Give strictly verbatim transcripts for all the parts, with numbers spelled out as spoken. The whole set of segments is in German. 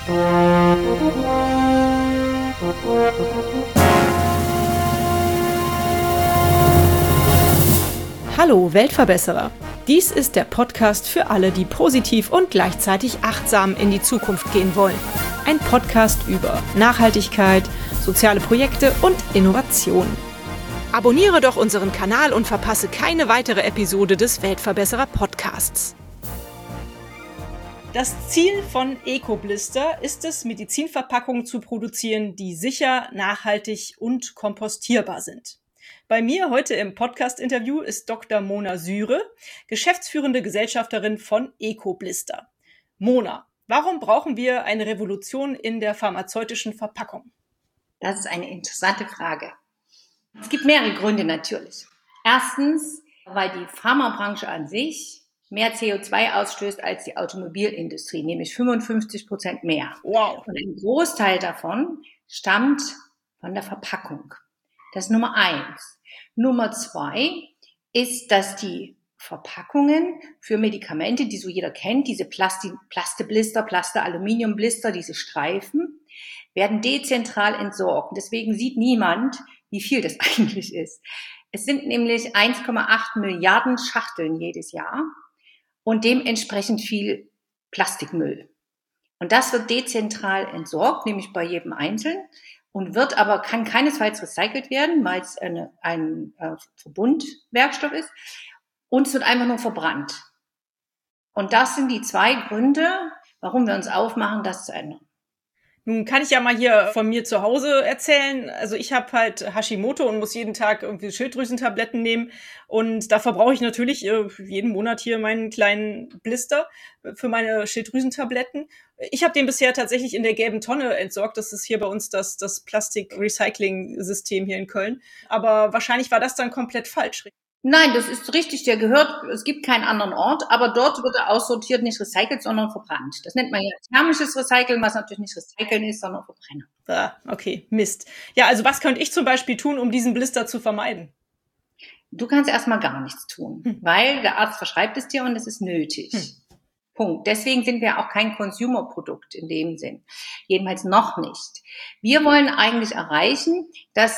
Hallo Weltverbesserer! Dies ist der Podcast für alle, die positiv und gleichzeitig achtsam in die Zukunft gehen wollen. Ein Podcast über Nachhaltigkeit, soziale Projekte und Innovation. Abonniere doch unseren Kanal und verpasse keine weitere Episode des Weltverbesserer Podcasts. Das Ziel von EcoBlister ist es, Medizinverpackungen zu produzieren, die sicher, nachhaltig und kompostierbar sind. Bei mir heute im Podcast-Interview ist Doktor Mona Süre, geschäftsführende Gesellschafterin von EcoBlister. Mona, warum brauchen wir eine Revolution in der pharmazeutischen Verpackung? Das ist eine interessante Frage. Es gibt mehrere Gründe natürlich. Erstens, weil die Pharmabranche an sich mehr C O zwei ausstößt als die Automobilindustrie, nämlich fünfundfünfzig Prozent mehr. Wow. Und ein Großteil davon stammt von der Verpackung. Das ist Nummer eins. Nummer zwei ist, dass die Verpackungen für Medikamente, die so jeder kennt, diese Plasti- Plasteblister, Plaste-Aluminiumblister, diese Streifen, werden dezentral entsorgt. Deswegen sieht niemand, wie viel das eigentlich ist. Es sind nämlich eins Komma acht Milliarden Schachteln jedes Jahr und dementsprechend viel Plastikmüll. Und das wird dezentral entsorgt, nämlich bei jedem Einzelnen. Und wird aber, kann keinesfalls recycelt werden, weil es eine, ein äh, Verbundwerkstoff ist. Und es wird einfach nur verbrannt. Und das sind die zwei Gründe, warum wir uns aufmachen, das zu ändern. Nun kann ich ja mal hier von mir zu Hause erzählen. Also ich habe halt Hashimoto und muss jeden Tag irgendwie Schilddrüsentabletten nehmen. Und da verbrauche ich natürlich äh, jeden Monat hier meinen kleinen Blister für meine Schilddrüsentabletten. Ich habe den bisher tatsächlich in der gelben Tonne entsorgt. Das ist hier bei uns das, das Plastik-Recycling-System hier in Köln. Aber wahrscheinlich war das dann komplett falsch. Nein, das ist richtig, der gehört, es gibt keinen anderen Ort, aber dort wird er aussortiert, nicht recycelt, sondern verbrannt. Das nennt man ja thermisches Recyceln, was natürlich nicht Recyceln ist, sondern Verbrennen. Ah, okay, Mist. Ja, also was könnte ich zum Beispiel tun, um diesen Blister zu vermeiden? Du kannst erstmal gar nichts tun, hm. weil der Arzt verschreibt es dir und es ist nötig. Hm. Punkt. Deswegen sind wir auch kein Consumer-Produkt in dem Sinn. Jedenfalls noch nicht. Wir wollen eigentlich erreichen, dass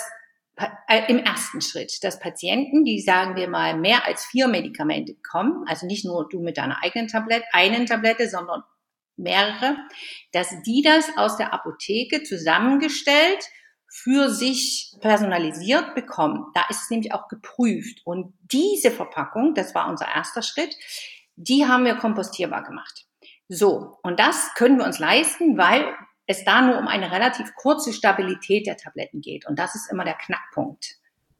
im ersten Schritt, dass Patienten, die, sagen wir mal, mehr als vier Medikamente bekommen, also nicht nur du mit deiner eigenen Tablette, einen Tablette, sondern mehrere, dass die das aus der Apotheke zusammengestellt für sich personalisiert bekommen. Da ist es nämlich auch geprüft. Und diese Verpackung, das war unser erster Schritt, die haben wir kompostierbar gemacht. So, und das können wir uns leisten, weil es da nur um eine relativ kurze Stabilität der Tabletten geht. Und das ist immer der Knackpunkt.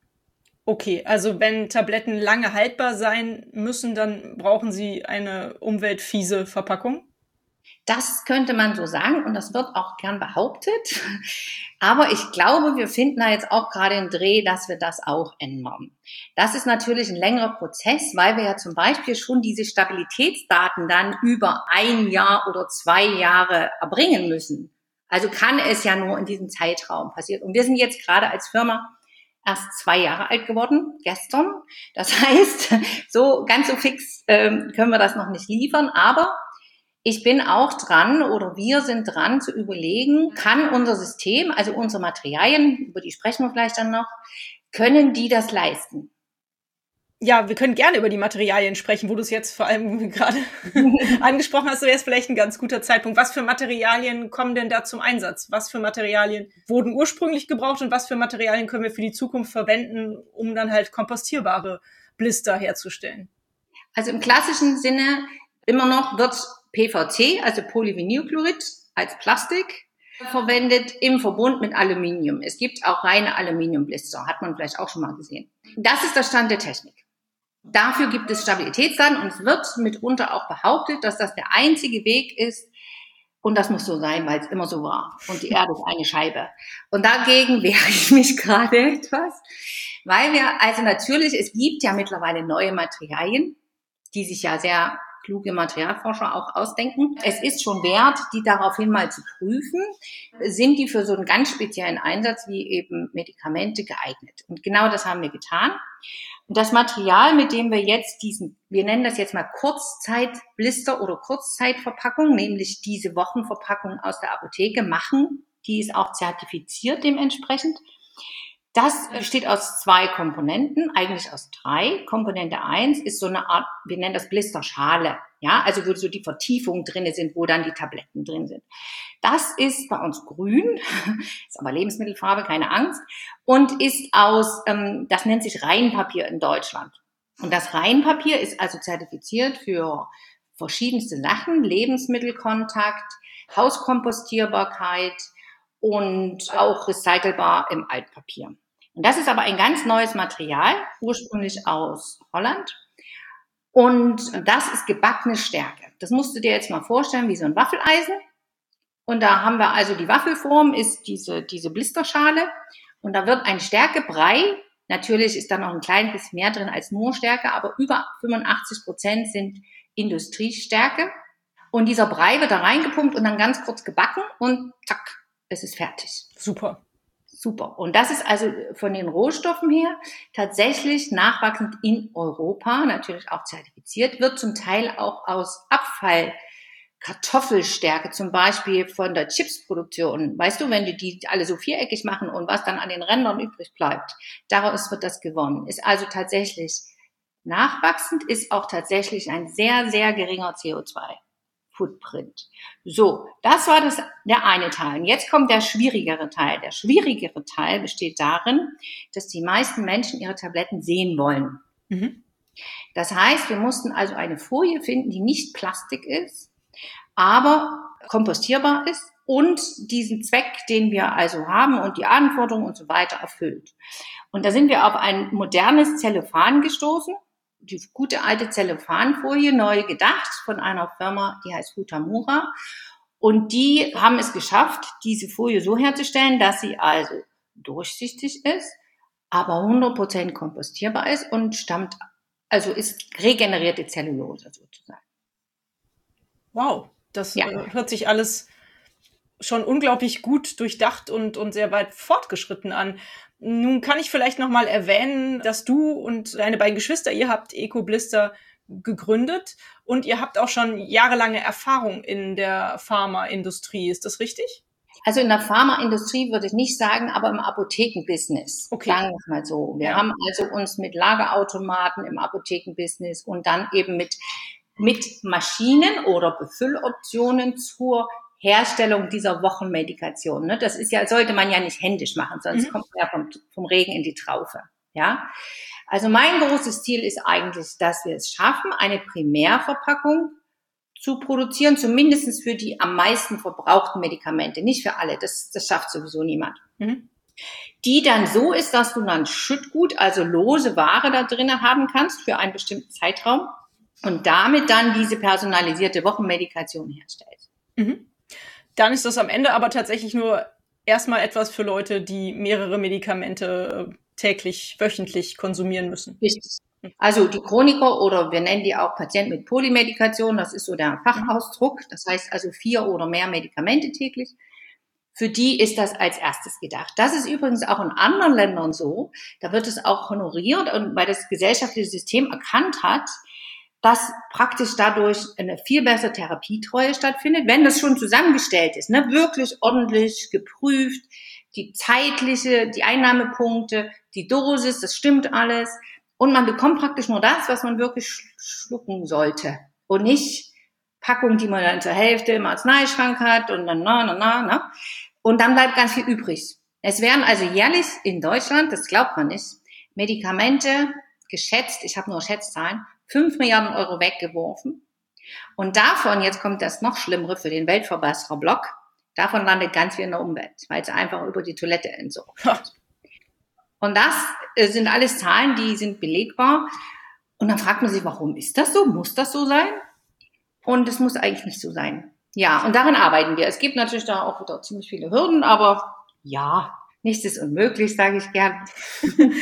Okay, also wenn Tabletten lange haltbar sein müssen, dann brauchen sie eine umweltfiese Verpackung? Das könnte man so sagen und das wird auch gern behauptet. Aber ich glaube, wir finden da jetzt auch gerade einen Dreh, dass wir das auch ändern. Das ist natürlich ein längerer Prozess, weil wir ja zum Beispiel schon diese Stabilitätsdaten dann über ein Jahr oder zwei Jahre erbringen müssen. Also kann es ja nur in diesem Zeitraum passieren. Und wir sind jetzt gerade als Firma erst zwei Jahre alt geworden, gestern. Das heißt, so ganz so fix ähm, können wir das noch nicht liefern, aber ich bin auch dran oder wir sind dran zu überlegen, kann unser System, also unsere Materialien, über die sprechen wir vielleicht dann noch, können die das leisten? Ja, wir können gerne über die Materialien sprechen, wo du es jetzt vor allem gerade angesprochen hast, wäre es vielleicht ein ganz guter Zeitpunkt. Was für Materialien kommen denn da zum Einsatz? Was für Materialien wurden ursprünglich gebraucht und was für Materialien können wir für die Zukunft verwenden, um dann halt kompostierbare Blister herzustellen? Also im klassischen Sinne immer noch wird P V C, also Polyvinylchlorid, als Plastik verwendet im Verbund mit Aluminium. Es gibt auch reine Aluminiumblister, hat man vielleicht auch schon mal gesehen. Das ist der Stand der Technik. Dafür gibt es Stabilitätsdaten und es wird mitunter auch behauptet, dass das der einzige Weg ist, und das muss so sein, weil es immer so war. Und die Erde ist eine Scheibe. Und dagegen wehre ich mich gerade etwas, weil wir, also natürlich, es gibt ja mittlerweile neue Materialien, die sich ja sehr kluge Materialforscher auch ausdenken. Es ist schon wert, die daraufhin mal zu prüfen. Sind die für so einen ganz speziellen Einsatz wie eben Medikamente geeignet? Und genau das haben wir getan. Und das Material, mit dem wir jetzt diesen, wir nennen das jetzt mal Kurzzeitblister oder Kurzzeitverpackung, nämlich diese Wochenverpackung aus der Apotheke machen, die ist auch zertifiziert dementsprechend. Das besteht aus zwei Komponenten, eigentlich aus drei. Komponente eins ist so eine Art, wir nennen das Blisterschale, ja, also wo so die Vertiefungen drin sind, wo dann die Tabletten drin sind. Das ist bei uns grün, ist aber Lebensmittelfarbe, keine Angst, und ist aus, ähm, das nennt sich Reinpapier in Deutschland. Und das Reinpapier ist also zertifiziert für verschiedenste Sachen, Lebensmittelkontakt, Hauskompostierbarkeit und auch recycelbar im Altpapier. Und das ist aber ein ganz neues Material, ursprünglich aus Holland. Und das ist gebackene Stärke. Das musst du dir jetzt mal vorstellen wie so ein Waffeleisen. Und da haben wir also die Waffelform, ist diese, diese Blisterschale. Und da wird ein Stärkebrei. Natürlich ist da noch ein klein bisschen mehr drin als nur Stärke, aber über fünfundachtzig Prozent sind Industriestärke. Und dieser Brei wird da reingepumpt und dann ganz kurz gebacken und zack, es ist fertig. Super. Super. Und das ist also von den Rohstoffen her tatsächlich nachwachsend in Europa, natürlich auch zertifiziert, wird zum Teil auch aus Abfall, Kartoffelstärke zum Beispiel von der Chipsproduktion. Weißt du, wenn die die alle so viereckig machen und was dann an den Rändern übrig bleibt, daraus wird das gewonnen. Ist also tatsächlich nachwachsend, ist auch tatsächlich ein sehr, sehr geringer C O zwei Footprint. So, das war das, der eine Teil. Und jetzt kommt der schwierigere Teil. Der schwierigere Teil besteht darin, dass die meisten Menschen ihre Tabletten sehen wollen. Mhm. Das heißt, wir mussten also eine Folie finden, die nicht Plastik ist, aber kompostierbar ist und diesen Zweck, den wir also haben und die Anforderungen und so weiter erfüllt. Und da sind wir auf ein modernes Zellophan gestoßen. Die gute alte Zellophanfolie, neu gedacht von einer Firma, die heißt Hutamura. Und die haben es geschafft, diese Folie so herzustellen, dass sie also durchsichtig ist, aber hundert Prozent kompostierbar ist und stammt, also ist regenerierte Zellulose sozusagen. Wow, das ja. äh, hört sich alles schon unglaublich gut durchdacht und, und sehr weit fortgeschritten an. Nun kann ich vielleicht noch mal erwähnen, dass du und deine beiden Geschwister, ihr habt EcoBlister gegründet und ihr habt auch schon jahrelange Erfahrung in der Pharmaindustrie. Ist das richtig? Also in der Pharmaindustrie würde ich nicht sagen, aber im Apothekenbusiness. Okay. Sagen wir es mal so. Wir ja. haben also uns mit Lagerautomaten im Apothekenbusiness und dann eben mit, mit Maschinen oder Befülloptionen zur Herstellung dieser Wochenmedikation. Ne? Das ist ja, sollte man ja nicht händisch machen, sonst mhm. kommt man ja vom, vom Regen in die Traufe. Ja? Also mein großes Ziel ist eigentlich, dass wir es schaffen, eine Primärverpackung zu produzieren, zumindest für die am meisten verbrauchten Medikamente, nicht für alle, das, das schafft sowieso niemand. Mhm. Die dann so ist, dass du dann Schüttgut, also lose Ware da drinnen haben kannst für einen bestimmten Zeitraum und damit dann diese personalisierte Wochenmedikation herstellst. Mhm. Dann ist das am Ende aber tatsächlich nur erstmal etwas für Leute, die mehrere Medikamente täglich, wöchentlich konsumieren müssen. Richtig. Also die Chroniker oder wir nennen die auch Patienten mit Polymedikation, das ist so der Fachausdruck, das heißt also vier oder mehr Medikamente täglich. Für die ist das als erstes gedacht. Das ist übrigens auch in anderen Ländern so, da wird es auch honoriert und weil das gesellschaftliche System erkannt hat, dass praktisch dadurch eine viel bessere Therapietreue stattfindet, wenn das schon zusammengestellt ist, ne, wirklich ordentlich geprüft, die zeitliche, die Einnahmepunkte, die Dosis, das stimmt alles und man bekommt praktisch nur das, was man wirklich schlucken sollte und nicht Packungen, die man dann zur Hälfte im Arzneischrank hat und dann na, na, na, na und dann bleibt ganz viel übrig. Es werden also jährlich in Deutschland, das glaubt man nicht, Medikamente geschätzt, ich habe nur Schätzzahlen, fünf Milliarden Euro weggeworfen. Und davon, jetzt kommt das noch Schlimmere für den Weltverbesserer-Block, davon landet ganz viel in der Umwelt, weil es einfach über die Toilette entsorgt wird. Und das äh, sind alles Zahlen, die sind belegbar. Und dann fragt man sich, warum ist das so? Muss das so sein? Und es muss eigentlich nicht so sein. Ja, und daran arbeiten wir. Es gibt natürlich da auch wieder ziemlich viele Hürden, aber ja, nichts ist unmöglich, sage ich gern.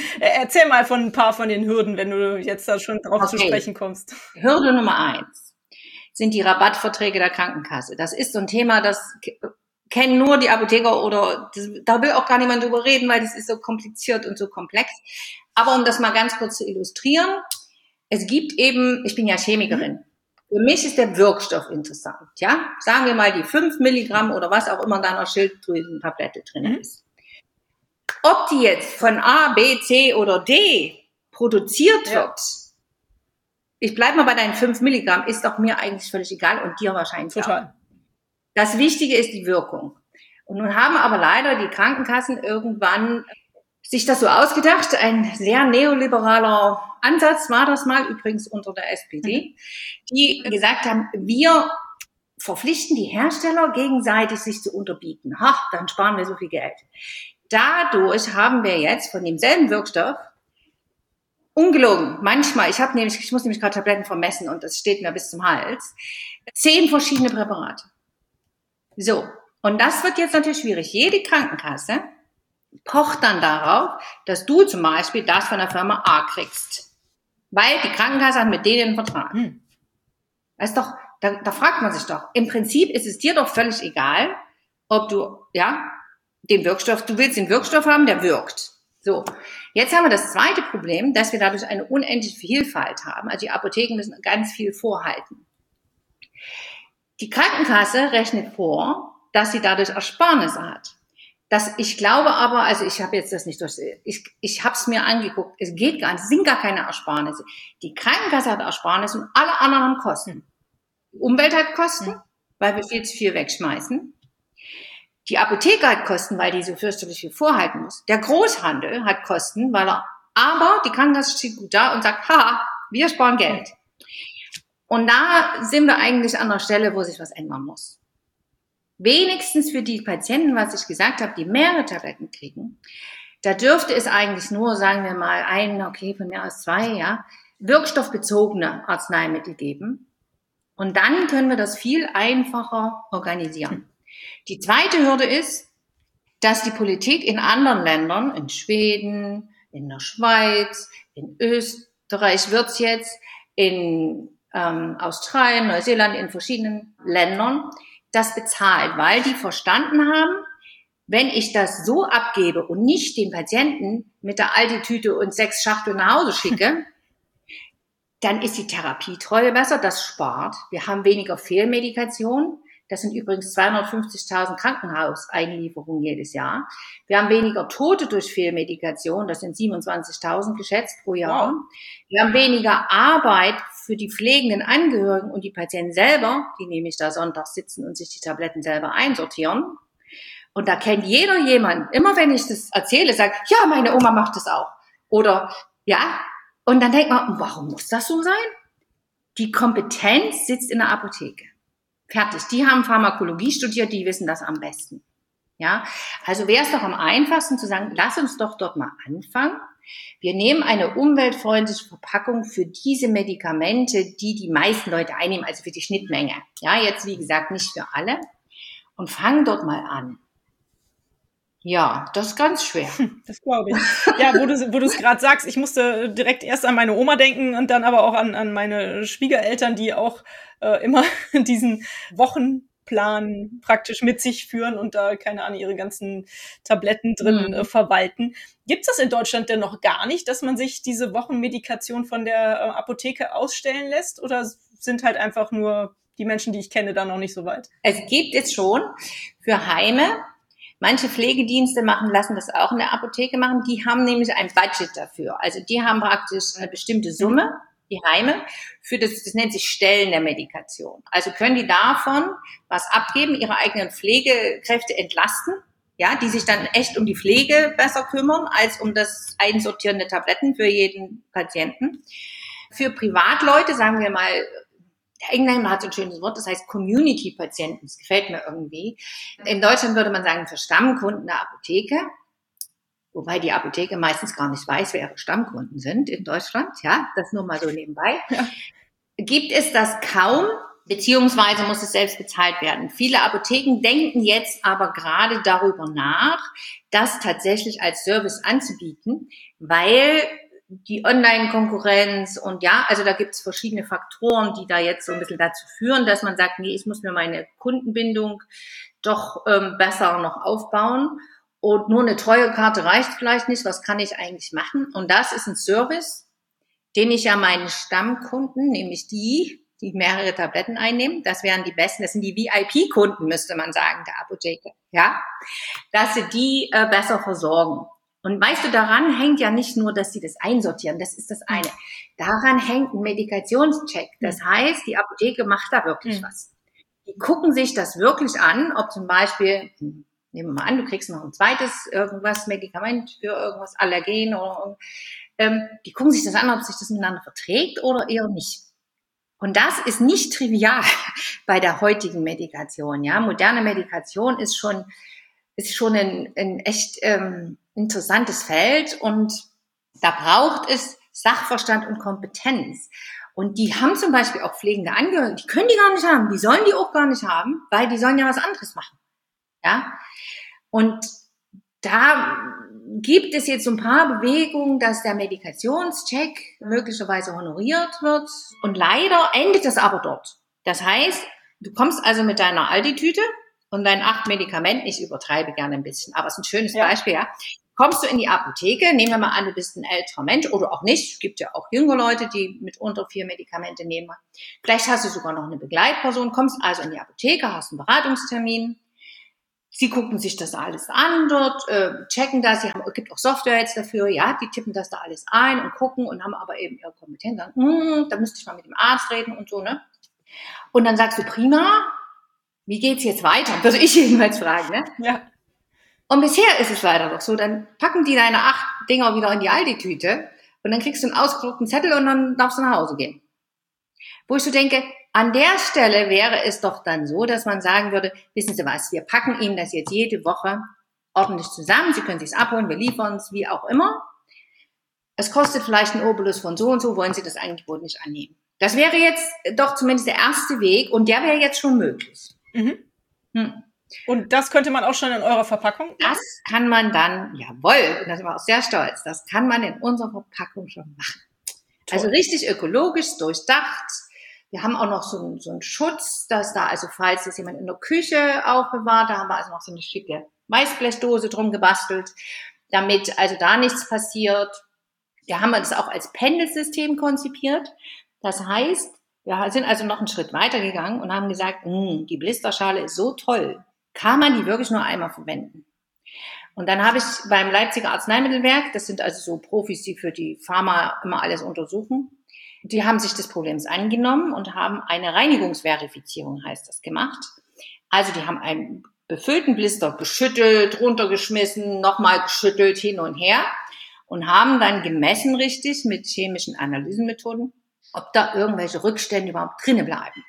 Erzähl mal von ein paar von den Hürden, wenn du jetzt da schon drauf okay. zu sprechen kommst. Hürde Nummer eins. sind die Rabattverträge der Krankenkasse. Das ist so ein Thema, das kennen nur die Apotheker oder das, da will auch gar niemand drüber reden, weil das ist so kompliziert und so komplex. Aber um das mal ganz kurz zu illustrieren, es gibt eben, ich bin ja Chemikerin, für mich ist der Wirkstoff interessant, ja? Sagen wir mal die fünf Milligramm oder was auch immer in deiner Schilddrüsentablette drin ist. Ob die jetzt von A, B, C oder D produziert ja. wird, ich bleib mal bei deinen fünf Milligramm, ist doch mir eigentlich völlig egal und dir wahrscheinlich Total. auch. Das Wichtige ist die Wirkung. Und nun haben aber leider die Krankenkassen irgendwann sich das so ausgedacht, ein sehr neoliberaler Ansatz war das mal, übrigens unter der S P D, die gesagt haben, wir verpflichten die Hersteller gegenseitig sich zu unterbieten. Ha, dann sparen wir so viel Geld. Dadurch haben wir jetzt von demselben Wirkstoff ungelogen, manchmal, ich habe nämlich, ich muss nämlich gerade Tabletten vermessen und das steht mir bis zum Hals, zehn verschiedene Präparate. So, und das wird jetzt natürlich schwierig. Jede Krankenkasse pocht dann darauf, dass du zum Beispiel das von der Firma A kriegst. Weil die Krankenkasse hat mit denen einen Vertrag. Hm. Weißt doch, da, da fragt man sich doch. Im Prinzip ist es dir doch völlig egal, ob du, ja, den Wirkstoff, du willst den Wirkstoff haben, der wirkt. So. Jetzt haben wir das zweite Problem, dass wir dadurch eine unendliche Vielfalt haben. Also die Apotheken müssen ganz viel vorhalten. Die Krankenkasse rechnet vor, dass sie dadurch Ersparnisse hat. Das, ich glaube aber, also ich habe jetzt das nicht durch, ich, ich habe es mir angeguckt, es geht gar nicht, es sind gar keine Ersparnisse. Die Krankenkasse hat Ersparnisse und alle anderen haben Kosten. Die Umwelt hat Kosten, mhm. weil wir viel zu viel wegschmeißen. Die Apotheke hat Kosten, weil die so fürchterlich viel vorhalten muss. Der Großhandel hat Kosten, weil er, aber die Krankenkasse steht gut da und sagt, haha, wir sparen Geld. Und da sind wir eigentlich an der Stelle, wo sich was ändern muss. Wenigstens für die Patienten, was ich gesagt habe, die mehrere Tabletten kriegen, da dürfte es eigentlich nur, sagen wir mal, ein, okay, von mehr als zwei, ja, wirkstoffbezogene Arzneimittel geben. Und dann können wir das viel einfacher organisieren. Die zweite Hürde ist, dass die Politik in anderen Ländern, in Schweden, in der Schweiz, in Österreich wird's jetzt, in ähm, Australien, Neuseeland, in verschiedenen Ländern, das bezahlt, weil die verstanden haben, wenn ich das so abgebe und nicht den Patienten mit der Aldi-Tüte und sechs Schachteln nach Hause schicke, dann ist die Therapietreue besser, das spart. Wir haben weniger Fehlmedikation. Das sind übrigens zweihundertfünfzigtausend Krankenhauseinlieferungen jedes Jahr. Wir haben weniger Tote durch Fehlmedikation, das sind siebenundzwanzigtausend geschätzt pro Jahr. Wow. Wir haben weniger Arbeit für die pflegenden Angehörigen und die Patienten selber, die nämlich da sonntags sitzen und sich die Tabletten selber einsortieren. Und da kennt jeder jemand, immer wenn ich das erzähle, sagt, ja, meine Oma macht das auch. Oder, ja, und dann denkt man, warum muss das so sein? Die Kompetenz sitzt in der Apotheke. Fertig. Die haben Pharmakologie studiert, die wissen das am besten. Ja, also wäre es doch am einfachsten zu sagen, lass uns doch dort mal anfangen. Wir nehmen eine umweltfreundliche Verpackung für diese Medikamente, die die meisten Leute einnehmen, also für die Schnittmenge. Ja, jetzt wie gesagt nicht für alle. Und fangen dort mal an. Ja, das ist ganz schwer. Das glaube ich. Ja, wo du wo du es gerade sagst, ich musste direkt erst an meine Oma denken und dann aber auch an an meine Schwiegereltern, die auch äh, immer diesen Wochenplan praktisch mit sich führen und da, keine Ahnung, ihre ganzen Tabletten drin mhm. äh, verwalten. Gibt's das in Deutschland denn noch gar nicht, dass man sich diese Wochenmedikation von der äh, Apotheke ausstellen lässt? Oder sind halt einfach nur die Menschen, die ich kenne, da noch nicht so weit? Es gibt es schon für Heime. Manche Pflegedienste machen, lassen das auch in der Apotheke machen. Die haben nämlich ein Budget dafür. Also die haben praktisch eine bestimmte Summe, die Heime, für das, das nennt sich Stellen der Medikation. Also können die davon was abgeben, ihre eigenen Pflegekräfte entlasten, ja, die sich dann echt um die Pflege besser kümmern, als um das Einsortieren der Tabletten für jeden Patienten. Für Privatleute, sagen wir mal, der Engländer hat so ein schönes Wort, das heißt Community-Patienten. Das gefällt mir irgendwie. In Deutschland würde man sagen, für Stammkunden der Apotheke, wobei die Apotheke meistens gar nicht weiß, wer ihre Stammkunden sind in Deutschland. Ja, das nur mal so nebenbei. Ja. Gibt es das kaum, beziehungsweise muss es selbst bezahlt werden. Viele Apotheken denken jetzt aber gerade darüber nach, das tatsächlich als Service anzubieten, weil die Online-Konkurrenz und ja, also da gibt es verschiedene Faktoren, die da jetzt so ein bisschen dazu führen, dass man sagt, nee, ich muss mir meine Kundenbindung doch ähm, besser noch aufbauen und nur eine Treuekarte reicht vielleicht nicht, was kann ich eigentlich machen? Und das ist ein Service, den ich ja meinen Stammkunden, nämlich die, die mehrere Tabletten einnehmen, das wären die besten, das sind die V I P-Kunden, müsste man sagen, der Apotheke, ja, dass sie die äh, besser versorgen. Und weißt du, daran hängt ja nicht nur, dass sie das einsortieren, das ist das eine. Daran hängt ein Medikationscheck. Das heißt, die Apotheke macht da wirklich mhm. was. Die gucken sich das wirklich an, ob zum Beispiel, nehmen wir mal an, du kriegst noch ein zweites irgendwas Medikament für irgendwas Allergen oder ähm, die gucken sich das an, ob sich das miteinander verträgt oder eher nicht. Und das ist nicht trivial bei der heutigen Medikation. Ja, moderne Medikation ist schon ist schon ein, ein echt ähm, interessantes Feld und da braucht es Sachverstand und Kompetenz. Und die haben zum Beispiel auch pflegende Angehörige, die können die gar nicht haben, die sollen die auch gar nicht haben, weil die sollen ja was anderes machen. Ja, und da gibt es jetzt so ein paar Bewegungen, dass der Medikationscheck möglicherweise honoriert wird und leider endet das aber dort. Das heißt, du kommst also mit deiner Aldi-Tüte und deinen acht Medikamenten, ich übertreibe gerne ein bisschen, aber es ist ein schönes ja. Beispiel, ja. Kommst du in die Apotheke, nehmen wir mal an, du bist ein älterer Mensch oder auch nicht, es gibt ja auch jüngere Leute, die mit unter vier Medikamente nehmen. Vielleicht hast du sogar noch eine Begleitperson, kommst also in die Apotheke, hast einen Beratungstermin. Sie gucken sich das alles an dort, äh, checken das, sie haben, es gibt auch Software jetzt dafür, ja, die tippen das da alles ein und gucken und haben aber eben ihre Kompetenz, sagen, hm, da müsste ich mal mit dem Arzt reden und so, ne? Und dann sagst du, prima, wie geht's jetzt weiter? Würde ich jedenfalls fragen, ne? Ja. Und bisher ist es leider doch so, dann packen die deine acht Dinger wieder in die Aldi-Tüte und dann kriegst du einen ausgedruckten Zettel und dann darfst du nach Hause gehen. Wo ich so denke, an der Stelle wäre es doch dann so, dass man sagen würde, wissen Sie was, wir packen Ihnen das jetzt jede Woche ordentlich zusammen, Sie können sich's abholen, wir liefern es, wie auch immer. Es kostet vielleicht einen Obolus von so und so, wollen Sie das Angebot nicht annehmen. Das wäre jetzt doch zumindest der erste Weg und der wäre jetzt schon möglich. Mhm. Hm. Und das könnte man auch schon in eurer Verpackung machen? Das kann man dann, jawohl, und da sind wir auch sehr stolz, das kann man in unserer Verpackung schon machen. Toll. Also richtig ökologisch, durchdacht. Wir haben auch noch so einen, so einen Schutz, dass da, also falls das jemand in der Küche aufbewahrt, da haben wir also noch so eine schicke Weißblechdose drum gebastelt, damit also da nichts passiert. Da haben wir das auch als Pendelsystem konzipiert. Das heißt, wir sind also noch einen Schritt weiter gegangen und haben gesagt, die Blisterschale ist so toll, kann man die wirklich nur einmal verwenden. Und dann habe ich beim Leipziger Arzneimittelwerk, das sind also so Profis, die für die Pharma immer alles untersuchen, die haben sich des Problems angenommen und haben eine Reinigungsverifizierung, heißt das, gemacht. Also die haben einen befüllten Blister geschüttelt, runtergeschmissen, nochmal geschüttelt, hin und her und haben dann gemessen richtig mit chemischen Analysenmethoden, ob da irgendwelche Rückstände überhaupt drinnen bleiben.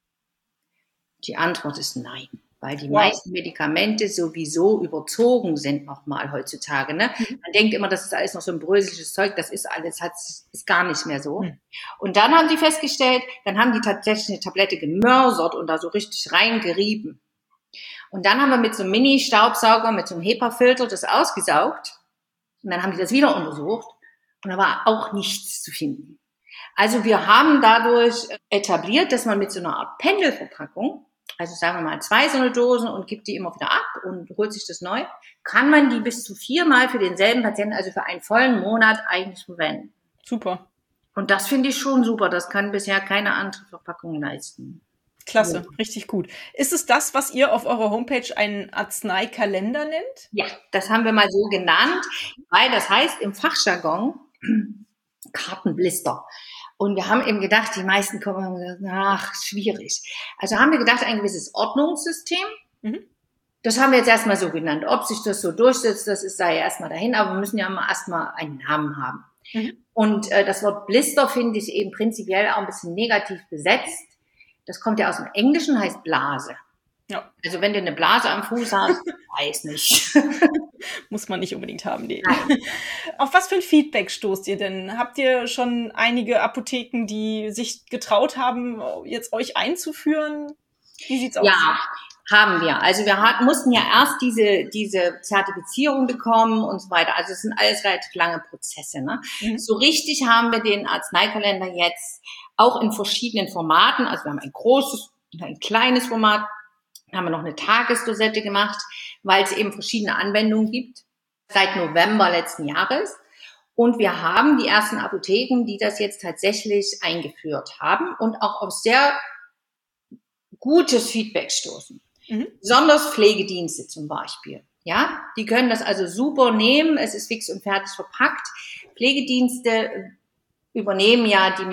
Die Antwort ist nein, weil die wow. meisten Medikamente sowieso überzogen sind nochmal heutzutage. Ne? Mhm. Man denkt immer, das ist alles noch so ein bröseliges Zeug, das ist alles, hat, ist gar nicht mehr so. Mhm. Und dann haben die festgestellt, dann haben die tatsächlich eine Tablette gemörsert und da so richtig reingerieben. Und dann haben wir mit so einem Mini-Staubsauger, mit so einem HEPA-Filter das ausgesaugt und dann haben die das wieder untersucht und da war auch nichts zu finden. Also wir haben dadurch etabliert, dass man mit so einer Art Pendelverpackung, also sagen wir mal zwei so eine Dosen und gibt die immer wieder ab und holt sich das neu, kann man die bis zu viermal für denselben Patienten, also für einen vollen Monat eigentlich verwenden. Super. Und das finde ich schon super. Das kann bisher keine andere Verpackung leisten. Klasse, ja. Richtig gut. Ist es das, was ihr auf eurer Homepage einen Arzneikalender nennt? Ja, das haben wir mal so genannt, weil das heißt im Fachjargon Kartenblister. Und wir haben eben gedacht, die meisten kommen und sagen, ach, schwierig. Also haben wir gedacht, ein gewisses Ordnungssystem. Mhm. Das haben wir jetzt erstmal so genannt. Ob sich das so durchsetzt, das ist sei erstmal dahin, aber wir müssen ja mal erstmal einen Namen haben. Mhm. Und äh, das Wort Blister finde ich eben prinzipiell auch ein bisschen negativ besetzt. Das kommt ja aus dem Englischen, heißt Blase. Ja. Also wenn du eine Blase am Fuß hast, weiß nicht. Muss man nicht unbedingt haben, nee. Auf was für ein Feedback stoßt ihr denn? Habt ihr schon einige Apotheken, die sich getraut haben, jetzt euch einzuführen? Wie sieht's aus? Ja, Haben wir. Also wir hat, mussten ja erst diese, diese Zertifizierung bekommen und so weiter. Also es sind alles relativ lange Prozesse. Ne? Mhm. So richtig haben wir den Arzneikalender jetzt auch in verschiedenen Formaten. Also wir haben ein großes und ein kleines Format. Dann haben wir noch eine Tagesdosette gemacht, weil es eben verschiedene Anwendungen gibt. Seit November letzten Jahres. Und wir haben die ersten Apotheken, die das jetzt tatsächlich eingeführt haben und auch auf sehr gutes Feedback stoßen. Mhm. Besonders Pflegedienste zum Beispiel. Ja, die können das also super nehmen. Es ist fix und fertig verpackt. Pflegedienste übernehmen ja die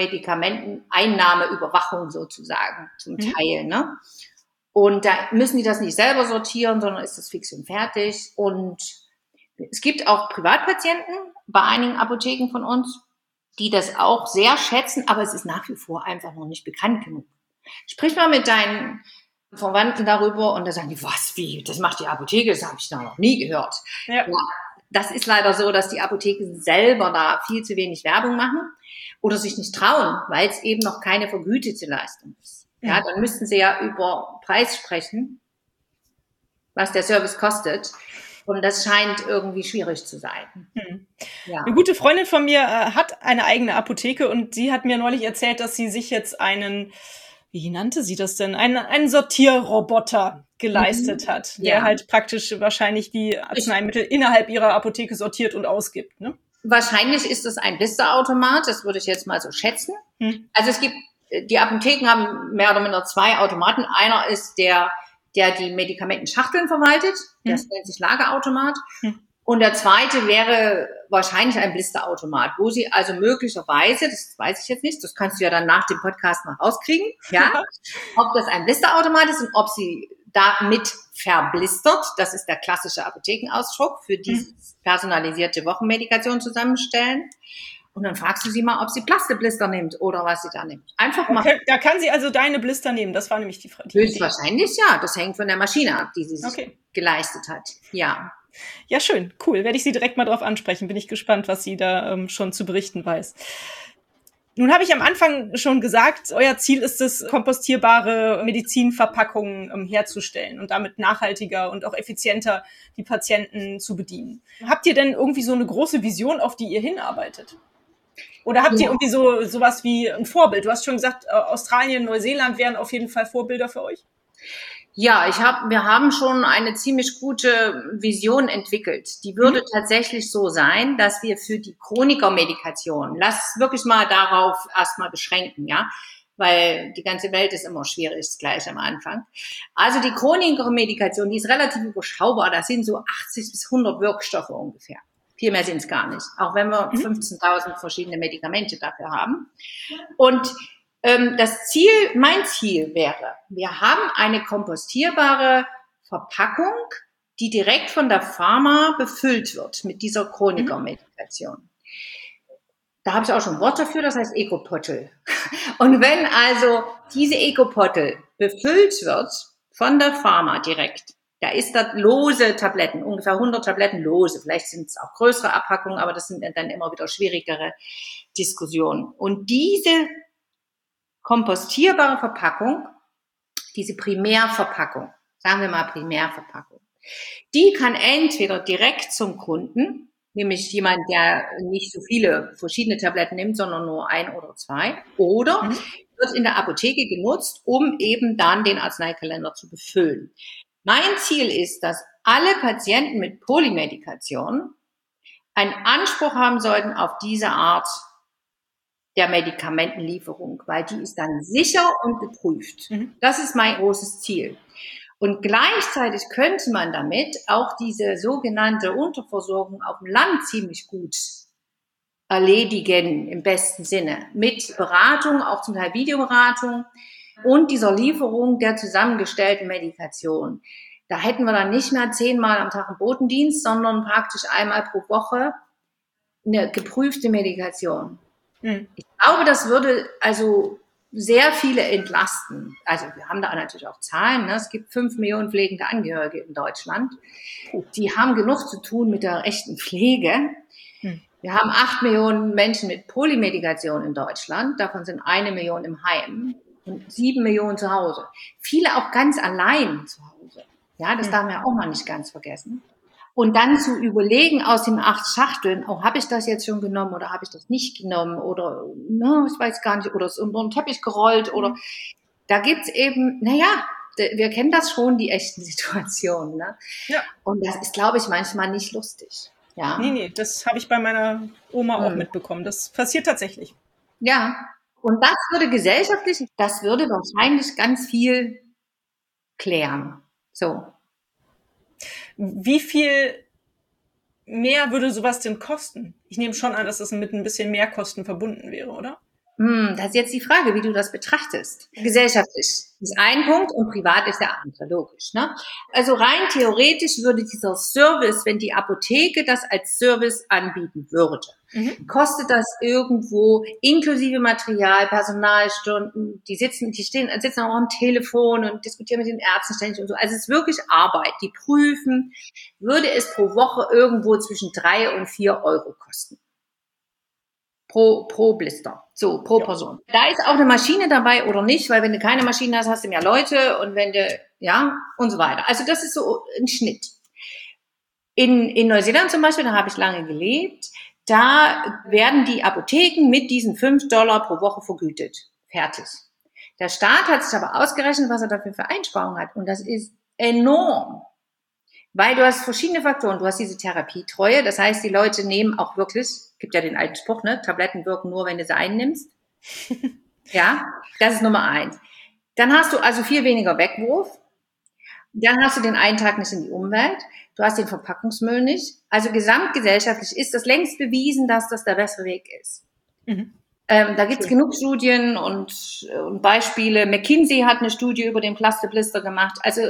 Medikamenteneinnahmeüberwachung sozusagen zum mhm. Teil, ne? Und da müssen die das nicht selber sortieren, sondern ist das fix und fertig. Und es gibt auch Privatpatienten bei einigen Apotheken von uns, die das auch sehr schätzen, aber es ist nach wie vor einfach noch nicht bekannt genug. Sprich mal mit deinen Verwandten darüber und da sagen die, was, wie, das macht die Apotheke, das habe ich da noch nie gehört. Ja. Ja, das ist leider so, dass die Apotheken selber da viel zu wenig Werbung machen oder sich nicht trauen, weil es eben noch keine vergütete Leistung ist. Ja, ja, dann müssten sie ja über Preis sprechen, was der Service kostet. Und das scheint irgendwie schwierig zu sein. Hm. Ja. Eine gute Freundin von mir äh, hat eine eigene Apotheke und sie hat mir neulich erzählt, dass sie sich jetzt einen, wie nannte sie das denn, einen, einen Sortierroboter geleistet mhm. hat, der ja. halt praktisch wahrscheinlich die Arzneimittel innerhalb ihrer Apotheke sortiert und ausgibt. Ne? Wahrscheinlich ist es ein Blisterautomat, das würde ich jetzt mal so schätzen. Hm. Also es gibt, die Apotheken haben mehr oder minder zwei Automaten. Einer ist der der die Medikamentenschachteln verwaltet. Das hm. nennt sich Lagerautomat. Hm. Und der zweite wäre wahrscheinlich ein Blisterautomat, wo Sie also möglicherweise, das weiß ich jetzt nicht, das kannst du ja dann nach dem Podcast mal rauskriegen, ja, ob das ein Blisterautomat ist und ob Sie damit verblistert, das ist der klassische Apothekenausdruck, für die personalisierte Wochenmedikation zusammenstellen. Und dann fragst du sie mal, ob sie Plasteblister nimmt oder was sie da nimmt. Einfach mal. Okay, da kann sie also deine Blister nehmen. Das war nämlich die Frage. Höchstwahrscheinlich, ja. Das hängt von der Maschine ab, die sie sich okay. geleistet hat. Ja. Ja, schön. Cool. Werde ich sie direkt mal drauf ansprechen. Bin ich gespannt, was sie da ähm, schon zu berichten weiß. Nun habe ich am Anfang schon gesagt, euer Ziel ist es, kompostierbare Medizinverpackungen ähm, herzustellen und damit nachhaltiger und auch effizienter die Patienten zu bedienen. Habt ihr denn irgendwie so eine große Vision, auf die ihr hinarbeitet? Oder habt ihr ja. irgendwie so sowas wie ein Vorbild? Du hast schon gesagt, Australien, Neuseeland wären auf jeden Fall Vorbilder für euch. Ja, ich hab, wir haben schon eine ziemlich gute Vision entwickelt. Die würde mhm. tatsächlich so sein, dass wir für die Chronikermedikation, lass es wirklich mal darauf erstmal beschränken, ja, weil die ganze Welt ist immer schwierig, gleich am Anfang. Also die Chronikermedikation, die ist relativ überschaubar. Das sind so achtzig bis hundert Wirkstoffe ungefähr. Viel mehr sind es gar nicht, auch wenn wir fünfzehntausend verschiedene Medikamente dafür haben. Und ähm, das Ziel, mein Ziel wäre, wir haben eine kompostierbare Verpackung, die direkt von der Pharma befüllt wird mit dieser Chronikermedikation. Da habe ich auch schon ein Wort dafür, das heißt Ecopottel. Und wenn also diese Ecopottel befüllt wird von der Pharma direkt, da ist das lose Tabletten, ungefähr hundert Tabletten lose. Vielleicht sind es auch größere Abpackungen, aber das sind dann immer wieder schwierigere Diskussionen. Und diese kompostierbare Verpackung, diese Primärverpackung, sagen wir mal Primärverpackung, die kann entweder direkt zum Kunden, nämlich jemand, der nicht so viele verschiedene Tabletten nimmt, sondern nur ein oder zwei, oder mhm. wird in der Apotheke genutzt, um eben dann den Arzneikalender zu befüllen. Mein Ziel ist, dass alle Patienten mit Polymedikation einen Anspruch haben sollten auf diese Art der Medikamentenlieferung, weil die ist dann sicher und geprüft. Mhm. Das ist mein großes Ziel. Und gleichzeitig könnte man damit auch diese sogenannte Unterversorgung auf dem Land ziemlich gut erledigen, im besten Sinne. Mit Beratung, auch zum Teil Videoberatung und dieser Lieferung der zusammengestellten Medikation. Da hätten wir dann nicht mehr zehnmal am Tag einen Botendienst, sondern praktisch einmal pro Woche eine geprüfte Medikation. Mhm. Ich glaube, das würde also sehr viele entlasten. Also wir haben da natürlich auch Zahlen. Ne? Es gibt fünf Millionen pflegende Angehörige in Deutschland. Die haben genug zu tun mit der echten Pflege. Mhm. Wir haben acht Millionen Menschen mit Polymedikation in Deutschland. Davon sind eine Million im Heim. Und und sieben Millionen zu Hause. Viele auch ganz allein zu Hause. Ja, das darf man ja auch mal nicht ganz vergessen. Und dann zu überlegen aus den acht Schachteln, oh, habe ich das jetzt schon genommen oder habe ich das nicht genommen oder no, ich weiß gar nicht, oder es ist unter den Teppich gerollt oder da gibt's eben, naja, wir kennen das schon, die echten Situationen. Ne? Ja. Und das ist, glaube ich, manchmal nicht lustig. Ja. Nee, nee, das habe ich bei meiner Oma hm. auch mitbekommen. Das passiert tatsächlich. Ja, und das würde gesellschaftlich, das würde wahrscheinlich ganz viel klären. So. Wie viel mehr würde sowas denn kosten? Ich nehme schon an, dass das mit ein bisschen mehr Kosten verbunden wäre, oder? Hm, das ist jetzt die Frage, wie du das betrachtest. Gesellschaftlich ist ein Punkt und privat ist der andere, logisch. Ne? Also rein theoretisch würde dieser Service, wenn die Apotheke das als Service anbieten würde, mhm. kostet das irgendwo inklusive Material, Personalstunden, die sitzen, die stehen, sitzen auch am Telefon und diskutieren mit den Ärzten ständig und so. Also es ist wirklich Arbeit, die prüfen, würde es pro Woche irgendwo zwischen drei und vier Euro kosten. Pro, pro Blister, so, pro ja. Person. Da ist auch eine Maschine dabei oder nicht, weil wenn du keine Maschine hast, hast du mehr Leute und wenn du, ja, und so weiter. Also das ist so ein Schnitt. In, in Neuseeland zum Beispiel, da habe ich lange gelebt, da werden die Apotheken mit diesen fünf Dollar pro Woche vergütet. Fertig. Der Staat hat sich aber ausgerechnet, was er dafür für Einsparungen hat und das ist enorm. Weil du hast verschiedene Faktoren. Du hast diese Therapietreue. Das heißt, die Leute nehmen auch wirklich, gibt ja den alten Spruch, ne? Tabletten wirken nur, wenn du sie einnimmst. Ja, das ist Nummer eins. Dann hast du also viel weniger Wegwurf. Dann hast du den Eintrag nicht in die Umwelt. Du hast den Verpackungsmüll nicht. Also gesamtgesellschaftlich ist das längst bewiesen, dass das der bessere Weg ist. Mhm. Ähm, da gibt's genug Studien und, und Beispiele. McKinsey hat eine Studie über den Plasteblister gemacht. Also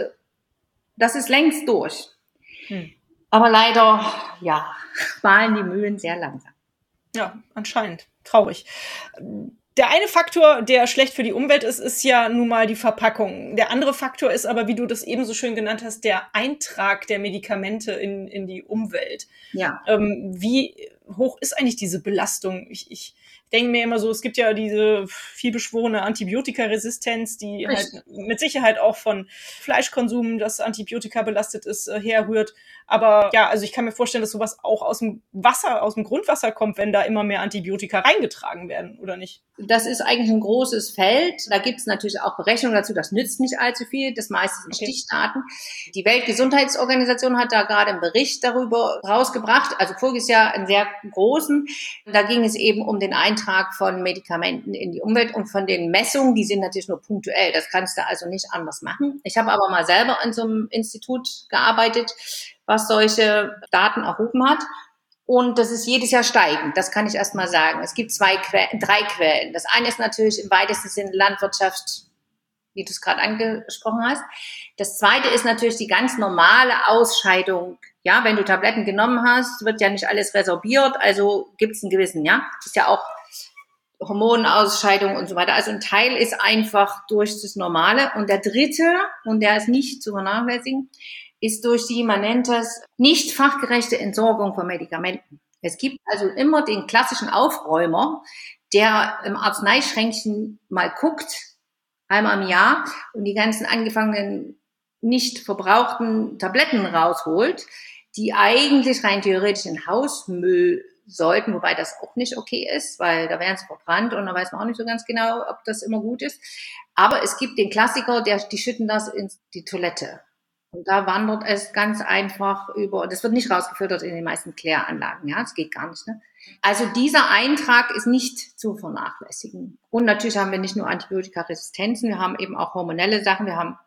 das ist längst durch. Hm. Aber leider, ja, malen die Mühlen sehr langsam. Ja, anscheinend. Traurig. Der eine Faktor, der schlecht für die Umwelt ist, ist ja nun mal die Verpackung. Der andere Faktor ist aber, wie du das eben so schön genannt hast, der Eintrag der Medikamente in, in die Umwelt. Ja. Ähm, wie hoch ist eigentlich diese Belastung? Ich, ich denke mir immer so, es gibt ja diese vielbeschworene Antibiotikaresistenz, die Richtig. halt mit Sicherheit auch von Fleischkonsum, das Antibiotika belastet ist, äh, herrührt. Aber ja, also ich kann mir vorstellen, dass sowas auch aus dem Wasser, aus dem Grundwasser kommt, wenn da immer mehr Antibiotika reingetragen werden, oder nicht? Das ist eigentlich ein großes Feld. Da gibt es natürlich auch Berechnungen dazu. Das nützt nicht allzu viel. Das meiste sind okay. Stichdaten. Die Weltgesundheitsorganisation hat da gerade einen Bericht darüber rausgebracht. Also voriges Jahr einen sehr großen. Da ging es eben um den Eintrag von Medikamenten in die Umwelt und von den Messungen. Die sind natürlich nur punktuell. Das kannst du also nicht anders machen. Ich habe aber mal selber in so einem Institut gearbeitet, was solche Daten erhoben hat. Und das ist jedes Jahr steigend, das kann ich erst mal sagen. Es gibt zwei Quellen, drei Quellen. Das eine ist natürlich im weitesten Sinne Landwirtschaft, wie du es gerade angesprochen hast. Das zweite ist natürlich die ganz normale Ausscheidung. Ja, wenn du Tabletten genommen hast, wird ja nicht alles resorbiert, also gibt es einen gewissen, ja, ist ja auch Hormonausscheidung und so weiter. Also ein Teil ist einfach durch das Normale. Und der dritte, und der ist nicht zu vernachlässigen, ist durch die, man nennt das, nicht fachgerechte Entsorgung von Medikamenten. Es gibt also immer den klassischen Aufräumer, der im Arzneischränkchen mal guckt, einmal im Jahr, und die ganzen angefangenen, nicht verbrauchten Tabletten rausholt, die eigentlich rein theoretisch in Hausmüll sollten, wobei das auch nicht okay ist, weil da werden sie verbrannt und da weiß man auch nicht so ganz genau, ob das immer gut ist. Aber es gibt den Klassiker, der, die schütten das in die Toilette. Und da wandert es ganz einfach über, das wird nicht rausgefiltert in den meisten Kläranlagen, ja, das geht gar nicht, ne? Also dieser Eintrag ist nicht zu vernachlässigen. Und natürlich haben wir nicht nur Antibiotikaresistenzen, wir haben eben auch hormonelle Sachen, wir haben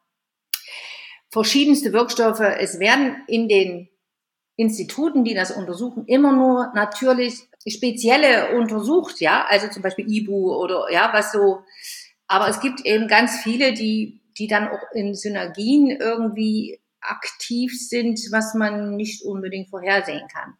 verschiedenste Wirkstoffe. Es werden in den Instituten, die das untersuchen, immer nur natürlich spezielle untersucht, ja, also zum Beispiel I B U oder ja, was so, aber es gibt eben ganz viele, die die dann auch in Synergien irgendwie aktiv sind, was man nicht unbedingt vorhersehen kann.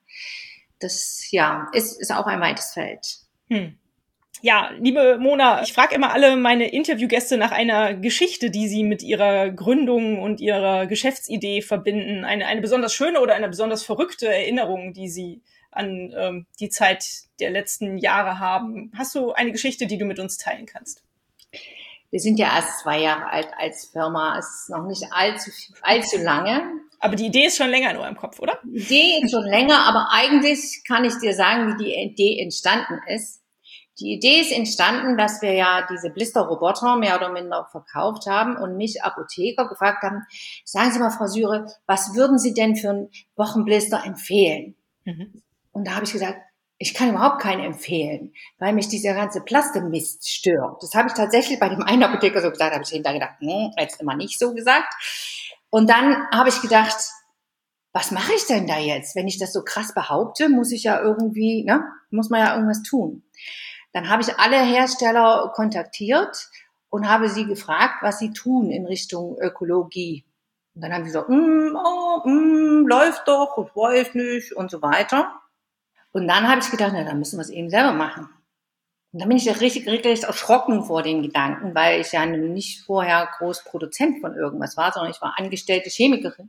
Das, ja, ist, ist auch ein weites Feld. Hm. Ja, liebe Mona, ich frage immer alle meine Interviewgäste nach einer Geschichte, die sie mit ihrer Gründung und ihrer Geschäftsidee verbinden. Eine, eine besonders schöne oder eine besonders verrückte Erinnerung, die sie an ähm, die Zeit der letzten Jahre haben. Hast du eine Geschichte, die du mit uns teilen kannst? Wir sind ja erst zwei Jahre alt als Firma. Es ist noch nicht allzu, allzu lange. Aber die Idee ist schon länger in eurem Kopf, oder? Die Idee ist schon länger, aber eigentlich kann ich dir sagen, wie die Idee entstanden ist. Die Idee ist entstanden, dass wir ja diese Blister-Roboter mehr oder minder verkauft haben und mich Apotheker gefragt haben, sagen Sie mal, Frau Syre, was würden Sie denn für einen Wochenblister empfehlen? Mhm. Und da habe ich gesagt, ich kann überhaupt keinen empfehlen, weil mich dieser ganze Plastemist stört. Das habe ich tatsächlich bei dem einen Apotheker so gesagt, habe ich hinterher gedacht, hm, jetzt immer nicht so gesagt. Und dann habe ich gedacht, was mache ich denn da jetzt? Wenn ich das so krass behaupte, muss ich ja irgendwie, ne, muss man ja irgendwas tun. Dann habe ich alle Hersteller kontaktiert und habe sie gefragt, was sie tun in Richtung Ökologie. Und dann haben sie gesagt, mm, oh, mm, läuft doch, ich weiß nicht und so weiter. Und dann habe ich gedacht, na, dann müssen wir es eben selber machen. Und dann bin ich ja richtig, richtig erschrocken vor dem Gedanken, weil ich ja nicht vorher groß Produzent von irgendwas war, sondern ich war angestellte Chemikerin.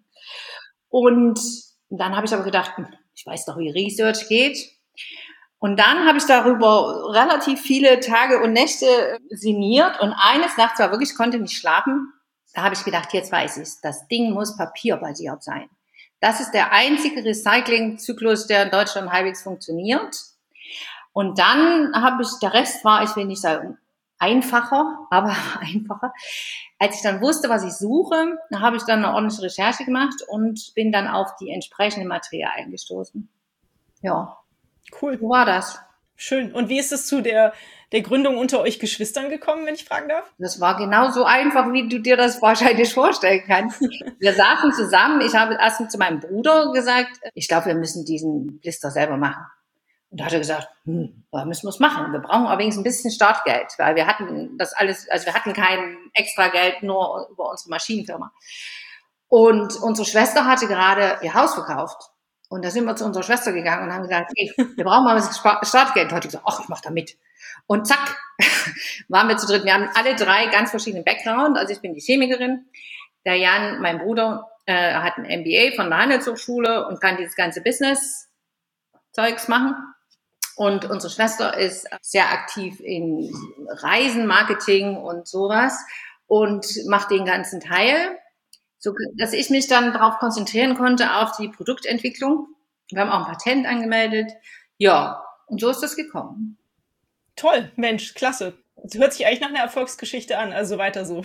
Und dann habe ich aber gedacht, ich weiß doch, wie Research geht. Und dann habe ich darüber relativ viele Tage und Nächte sinniert und eines Nachts war wirklich, ich konnte nicht schlafen. Da habe ich gedacht, jetzt weiß ich es, das Ding muss papierbasiert sein. Das ist der einzige Recyclingzyklus, der in Deutschland halbwegs funktioniert. Und dann habe ich, der Rest war, ich will nicht sagen einfacher, aber einfacher. Als ich dann wusste, was ich suche, habe ich dann eine ordentliche Recherche gemacht und bin dann auf die entsprechenden Materialien gestoßen. Ja. Cool. Wo war das? Schön. Und wie ist es zu der, der Gründung unter euch Geschwistern gekommen, wenn ich fragen darf? Das war genauso einfach, wie du dir das wahrscheinlich vorstellen kannst. Wir saßen zusammen. Ich habe erst zu meinem Bruder gesagt, ich glaube, wir müssen diesen Blister selber machen. Und da hat er gesagt, hm, da müssen wir es machen. Wir brauchen allerdings ein bisschen Startgeld, weil wir hatten das alles, also wir hatten kein extra Geld, nur über unsere Maschinenfirma. Und unsere Schwester hatte gerade ihr Haus verkauft. Und da sind wir zu unserer Schwester gegangen und haben gesagt, hey, wir brauchen mal ein bisschen Startgeld. Und hat die gesagt, ach, ich mach da mit. Und zack, waren wir zu dritt. Wir haben alle drei ganz verschiedene Background. Also ich bin die Chemikerin. Der Jan, mein Bruder, äh, hat ein M B A von der Handelshochschule und kann dieses ganze Business-Zeugs machen. Und unsere Schwester ist sehr aktiv in Reisen, Marketing und sowas und macht den ganzen Teil, so dass ich mich dann darauf konzentrieren konnte, auf die Produktentwicklung. Wir haben auch ein Patent angemeldet. Ja, und so ist das gekommen. Toll, Mensch, klasse. Das hört sich eigentlich nach einer Erfolgsgeschichte an, also weiter so.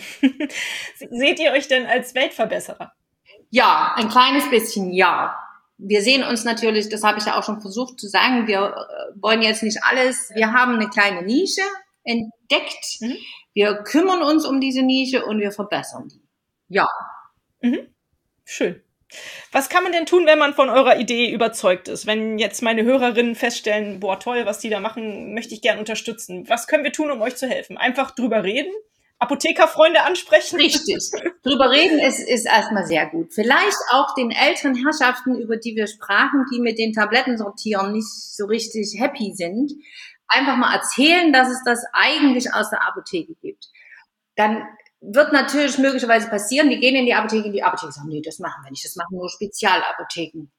Seht ihr euch denn als Weltverbesserer? Ja, ein kleines bisschen, ja. Wir sehen uns natürlich, das habe ich ja auch schon versucht zu sagen, wir wollen jetzt nicht alles. Wir haben eine kleine Nische entdeckt. Mhm. Wir kümmern uns um diese Nische und wir verbessern die. Ja. Mhm. Schön. Was kann man denn tun, wenn man von eurer Idee überzeugt ist? Wenn jetzt meine Hörerinnen feststellen, boah, toll, was die da machen, möchte ich gern unterstützen. Was können wir tun, um euch zu helfen? Einfach drüber reden? Apothekerfreunde ansprechen? Richtig. Drüber reden ist, ist erstmal sehr gut. Vielleicht auch den älteren Herrschaften, über die wir sprachen, die mit den Tabletten sortieren nicht so richtig happy sind, einfach mal erzählen, dass es das eigentlich aus der Apotheke gibt. Dann wird natürlich möglicherweise passieren, die gehen in die Apotheke, in die Apotheke sagen, nee, das machen wir nicht, das machen nur Spezialapotheken.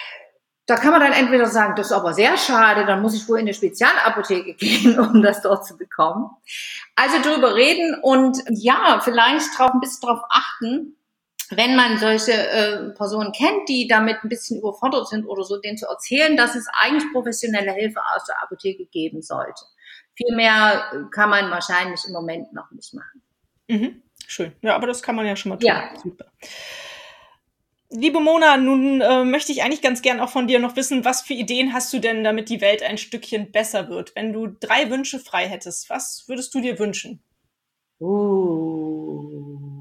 Da kann man dann entweder sagen, das ist aber sehr schade, dann muss ich wohl in eine Spezialapotheke gehen, um das dort zu bekommen. Also drüber reden und ja, vielleicht drauf, ein bisschen drauf achten, wenn man solche äh, Personen kennt, die damit ein bisschen überfordert sind oder so, denen zu erzählen, dass es eigentlich professionelle Hilfe aus der Apotheke geben sollte. Viel mehr kann man wahrscheinlich im Moment noch nicht machen. Mhm. Schön. Ja, aber das kann man ja schon mal tun. Ja. Super. Liebe Mona, nun äh, möchte ich eigentlich ganz gern auch von dir noch wissen, was für Ideen hast du denn, damit die Welt ein Stückchen besser wird? Wenn du drei Wünsche frei hättest, was würdest du dir wünschen? Uh.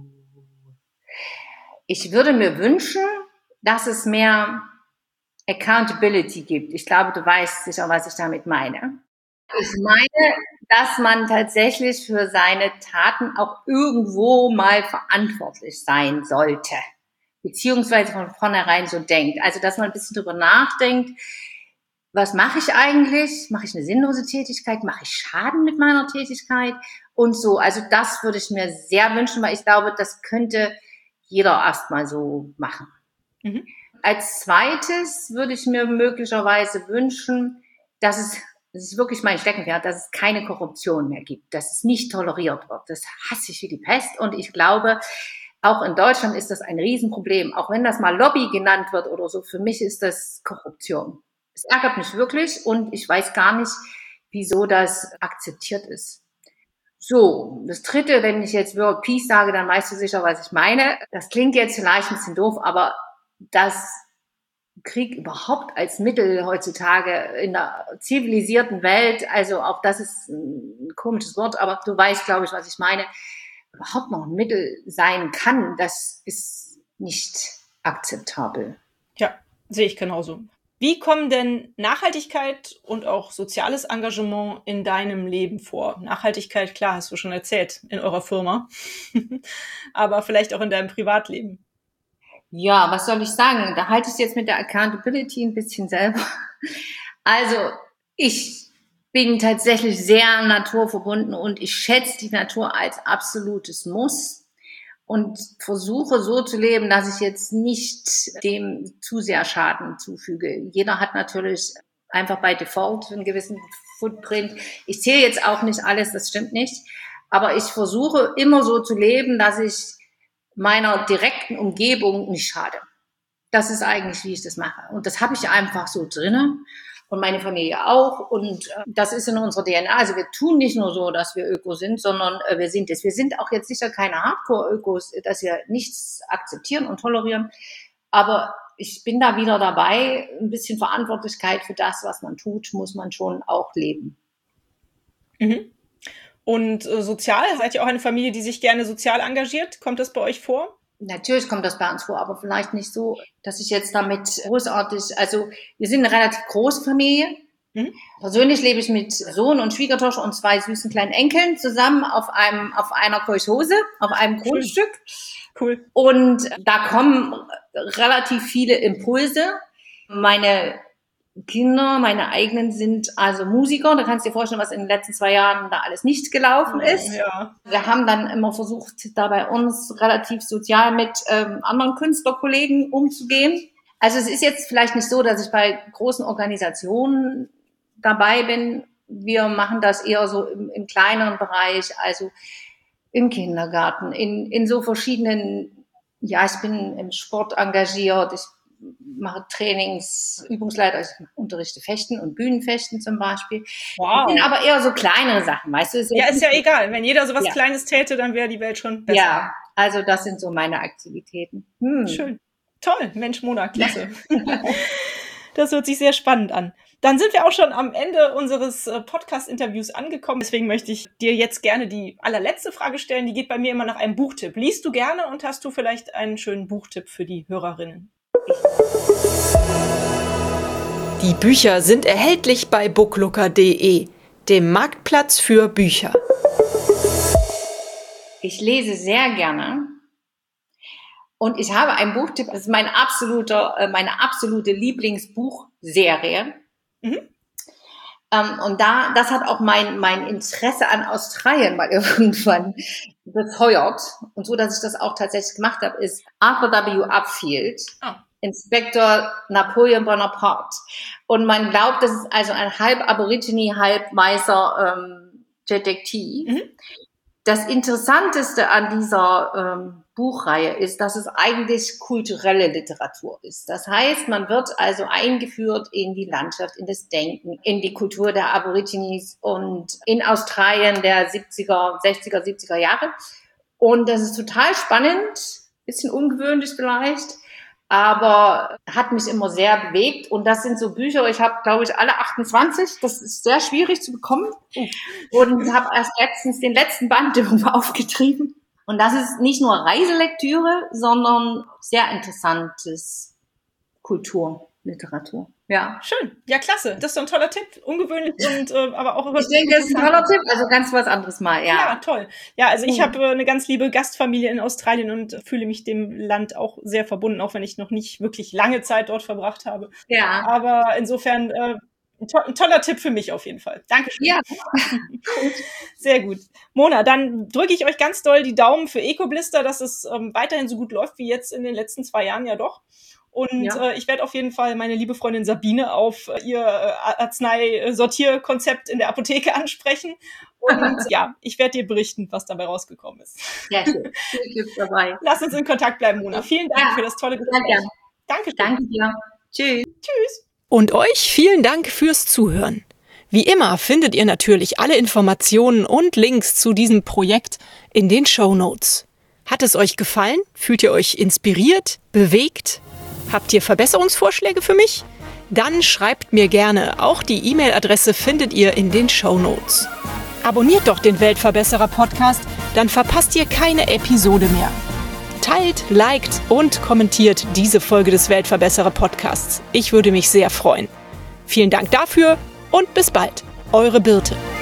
Ich würde mir wünschen, dass es mehr Accountability gibt. Ich glaube, du weißt sicher, was ich damit meine. Ich meine, dass man tatsächlich für seine Taten auch irgendwo mal verantwortlich sein sollte. Beziehungsweise von vornherein so denkt. Also, dass man ein bisschen drüber nachdenkt, was mache ich eigentlich? Mache ich eine sinnlose Tätigkeit? Mache ich Schaden mit meiner Tätigkeit? Und so. Also, das würde ich mir sehr wünschen, weil ich glaube, das könnte jeder erstmal so machen. Mhm. Als zweites würde ich mir möglicherweise wünschen, dass es das ist wirklich mein Steckenpferd, dass es keine Korruption mehr gibt, dass es nicht toleriert wird. Das hasse ich wie die Pest und ich glaube, auch in Deutschland ist das ein Riesenproblem. Auch wenn das mal Lobby genannt wird oder so, für mich ist das Korruption. Es ärgert mich wirklich und ich weiß gar nicht, wieso das akzeptiert ist. So, das Dritte, wenn ich jetzt World Peace sage, dann weißt du sicher, was ich meine. Das klingt jetzt vielleicht ein bisschen doof, aber dass Krieg überhaupt als Mittel heutzutage in der zivilisierten Welt, also auch das ist ein komisches Wort, aber du weißt, glaube ich, was ich meine, überhaupt noch ein Mittel sein kann, das ist nicht akzeptabel. Ja, sehe ich genauso. Wie kommen denn Nachhaltigkeit und auch soziales Engagement in deinem Leben vor? Nachhaltigkeit, klar, hast du schon erzählt, in eurer Firma, aber vielleicht auch in deinem Privatleben. Ja, was soll ich sagen? Da halte ich es jetzt mit der Accountability ein bisschen selber. Also, ich bin tatsächlich sehr naturverbunden und ich schätze die Natur als absolutes Muss. Und versuche so zu leben, dass ich jetzt nicht dem zu sehr Schaden zufüge. Jeder hat natürlich einfach bei Default einen gewissen Footprint. Ich zähle jetzt auch nicht alles, das stimmt nicht. Aber ich versuche immer so zu leben, dass ich meiner direkten Umgebung nicht schade. Das ist eigentlich, wie ich das mache. Und das habe ich einfach so drinnen. Und meine Familie auch. Und das ist in unserer D N A. Also wir tun nicht nur so, dass wir Öko sind, sondern wir sind es. Wir sind auch jetzt sicher keine Hardcore-Ökos, dass wir nichts akzeptieren und tolerieren. Aber ich bin da wieder dabei. Ein bisschen Verantwortlichkeit für das, was man tut, muss man schon auch leben. Mhm. Und äh, sozial? Seid ihr auch eine Familie, die sich gerne sozial engagiert? Kommt das bei euch vor? Natürlich kommt das bei uns vor, aber vielleicht nicht so, dass ich jetzt damit großartig, also wir sind eine relativ große Familie. Mhm. Persönlich lebe ich mit Sohn und Schwiegertochter und zwei süßen kleinen Enkeln zusammen auf einem, auf einer Kolchose, auf einem Grundstück. Cool. Und da kommen relativ viele Impulse. Meine Kinder, meine eigenen, sind also Musiker. Da kannst du dir vorstellen, was in den letzten zwei Jahren da alles nicht gelaufen ist. Ja. Wir haben dann immer versucht, da bei uns relativ sozial mit ähm, anderen Künstlerkollegen umzugehen. Also es ist jetzt vielleicht nicht so, dass ich bei großen Organisationen dabei bin. Wir machen das eher so im, im kleineren Bereich, also im Kindergarten, in, in so verschiedenen, ja, ich bin im Sport engagiert, ich mache Trainings, Übungsleiter, ich unterrichte Fechten und Bühnenfechten zum Beispiel. Wow. Das sind aber eher so kleinere Sachen, weißt du? Ist ja, ist ja egal. Wenn jeder sowas ja. Kleines täte, dann wäre die Welt schon besser. Ja, also das sind so meine Aktivitäten. Hm. Schön. Toll. Mensch, Mona, klasse. Das hört sich sehr spannend an. Dann sind wir auch schon am Ende unseres Podcast-Interviews angekommen. Deswegen möchte ich dir jetzt gerne die allerletzte Frage stellen. Die geht bei mir immer nach einem Buchtipp. Liest du gerne und hast du vielleicht einen schönen Buchtipp für die Hörerinnen? Die Bücher sind erhältlich bei booklooker punkt de, dem Marktplatz für Bücher. Ich lese sehr gerne und ich habe einen Buchtipp, das ist mein absoluter, meine absolute Lieblingsbuchserie. Mhm. Um, und da, das hat auch mein, mein Interesse an Australien mal irgendwann befeuert. Und so, dass ich das auch tatsächlich gemacht habe, ist Arthur W. Upfield, oh. Inspektor Napoleon Bonaparte. Und man glaubt, das ist also ein halb Aborigine, halb weißer ähm, Detektiv. Mhm. Das Interessanteste an dieser ähm, Buchreihe ist, dass es eigentlich kulturelle Literatur ist. Das heißt, man wird also eingeführt in die Landschaft, in das Denken, in die Kultur der Aborigines und in Australien der siebziger, sechziger, siebziger Jahre. Und das ist total spannend, bisschen ungewöhnlich vielleicht, aber hat mich immer sehr bewegt. Und das sind so Bücher, ich habe, glaube ich, alle achtundzwanzig. Das ist sehr schwierig zu bekommen. Und habe erst letztens den letzten Band irgendwo aufgetrieben. Und das ist nicht nur Reiselektüre, sondern sehr interessantes Kulturliteratur. Ja, schön. Ja, klasse. Das ist so ein toller Tipp. Ungewöhnlich und äh, aber auch... Ich denke, das ist ein toller Tipp. Also ganz was anderes mal, ja. Ja, toll. Ja, also ich habe äh, eine ganz liebe Gastfamilie in Australien und fühle mich dem Land auch sehr verbunden, auch wenn ich noch nicht wirklich lange Zeit dort verbracht habe. Ja. Aber insofern äh, ein, to- ein toller Tipp für mich auf jeden Fall. Dankeschön. Ja. Sehr gut. Mona, dann drücke ich euch ganz doll die Daumen für Ecoblister, dass es ähm, weiterhin so gut läuft wie jetzt in den letzten zwei Jahren ja doch. Und Ja. äh, ich werde auf jeden Fall meine liebe Freundin Sabine auf äh, ihr äh, Arzneisortierkonzept in der Apotheke ansprechen. Und ja, ich werde dir berichten, was dabei rausgekommen ist. Sehr schön. Viel Glück dabei. Lass uns in Kontakt bleiben, Mona. Vielen Dank Ja, für das tolle sehr Gespräch. gern. Danke. Danke dir. Tschüss. Tschüss. Und euch vielen Dank fürs Zuhören. Wie immer findet ihr natürlich alle Informationen und Links zu diesem Projekt in den Shownotes. Hat es euch gefallen? Fühlt ihr euch inspiriert, bewegt? Habt ihr Verbesserungsvorschläge für mich? Dann schreibt mir gerne. Auch die E-Mail-Adresse findet ihr in den Shownotes. Abonniert doch den Weltverbesserer-Podcast, dann verpasst ihr keine Episode mehr. Teilt, liked und kommentiert diese Folge des Weltverbesserer-Podcasts. Ich würde mich sehr freuen. Vielen Dank dafür und bis bald. Eure Birte.